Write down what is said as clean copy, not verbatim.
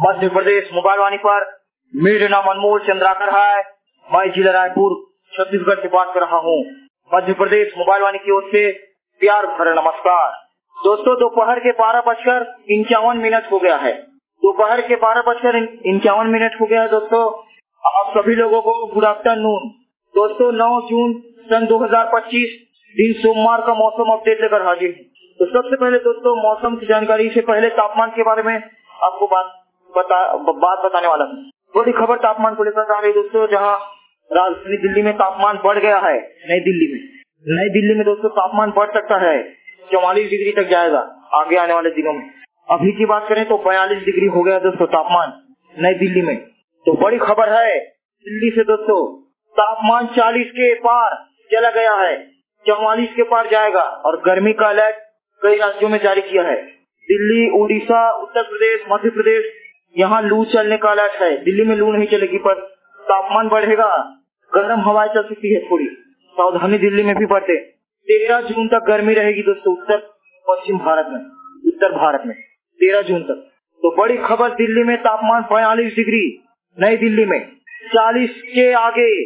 Madhya Pradesh mobile वाणी पर मेरा नाम अनमोल चंद्राकर है। मैं जिला रायपुर छत्तीसगढ़ से बात कर रहा हूँ। मध्य प्रदेश मोबाइल वाणी की ओर से प्यार भरा नमस्कार। दोस्तों, दोपहर के 12:51 हो गया है। दोपहर के 12:51 हो गया है। दोस्तों, आप सभी लोगों को गुड आफ्टरनून। दोस्तों, 9 जून सन 2025 दिन सोमवार का मौसम अपडेट लेकर हाजिर हूँ। तो सबसे पहले दोस्तों, मौसम की जानकारी से पहले तापमान के बारे में आपको बात बताने वाला हूँ। बड़ी खबर तापमान को लेकर आ रही है दोस्तों, जहाँ राजधानी दिल्ली में तापमान बढ़ गया है। नई दिल्ली में दोस्तों तापमान बढ़ सकता है, 44 डिग्री तक जाएगा आगे आने वाले दिनों में। अभी की बात करें तो 42 डिग्री हो गया दोस्तों तापमान नई दिल्ली में। तो बड़ी खबर है दिल्ली से दोस्तों, तापमान 40 के पार चला गया है, 44 के पार जाएगा और गर्मी का अलर्ट कई राज्यों में जारी किया है। दिल्ली, उड़ीसा, उत्तर प्रदेश, मध्य प्रदेश, यहाँ लू चलने का अलर्ट है। दिल्ली में लू नहीं चलेगी पर तापमान बढ़ेगा, गर्म हवाएं चल सकती है थोड़ी, सावधानी दिल्ली में भी बरते। 13 जून तक गर्मी रहेगी दोस्तों उत्तर भारत में 13 जून तक। तो बड़ी खबर, दिल्ली में तापमान 42 डिग्री, नई दिल्ली में 40 के आगे